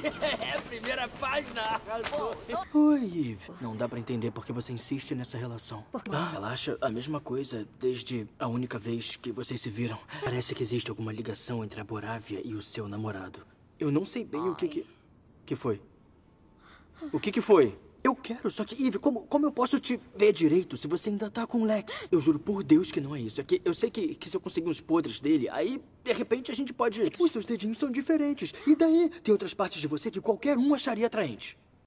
É, primeira página, arrasou. Oi, Eve. Não dá pra entender por que você insiste nessa relação. Por quê? Ela acha a mesma coisa desde a única vez que vocês se viram. Parece que existe alguma ligação entre a Borávia e o seu namorado. Eu não sei bem o que foi. O que foi? Eu quero, só que, Eve, como eu posso te ver direito se você ainda tá com o Lex? Eu juro por Deus que não é isso. É que eu sei que se eu conseguir uns podres dele, aí, de repente, a gente pode... Os seus dedinhos são diferentes. E daí, tem outras partes de você que qualquer um acharia atraente.